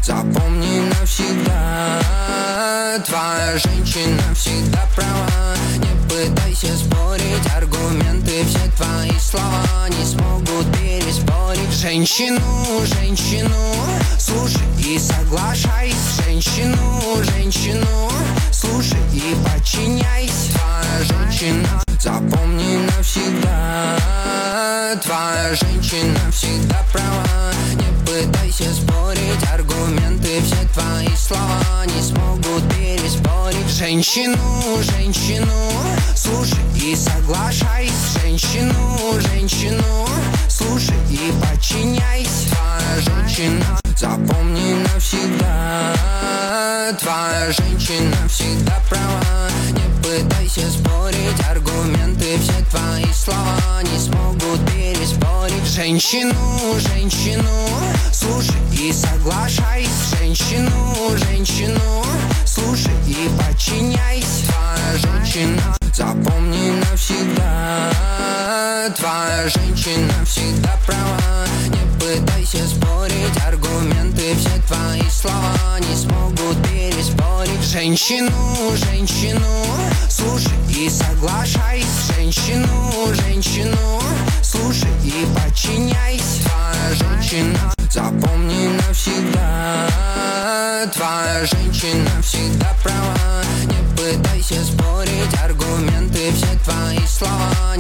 запомни навсегда. Твоя женщина всегда права. Не пытайся спорить, аргументы, все твои слова не смогут переспорить. Женщину, слушай и соглашайся. Женщину, слушай и подчиняйся. Твоя женщина, запомни навсегда. Твоя женщина всегда права. Не пытайся спорить, аргументы, все твои слова не смогут переспорить. Женщину, слушай и соглашайся. Женщину, слушай и подчиняйся. Твоя женщина, запомни навсегда. Твоя женщина всегда права. Не пытайся спорить, аргументы, все твои слова не смогут переспорить. Женщину, слушай и соглашайся. Женщину, слушай и подчиняйся. Твоя женщина, запомни навсегда. Твоя женщина всегда права. Не пытайся спорить, аргументы, все твои слова не смогут переспорить. Женщину, слушай и соглашайся. Женщину, слушай и подчиняйся. Твоя женщина, запомни навсегда. Твоя женщина всегда права. Не пытайся спорить, аргументы, все твои слова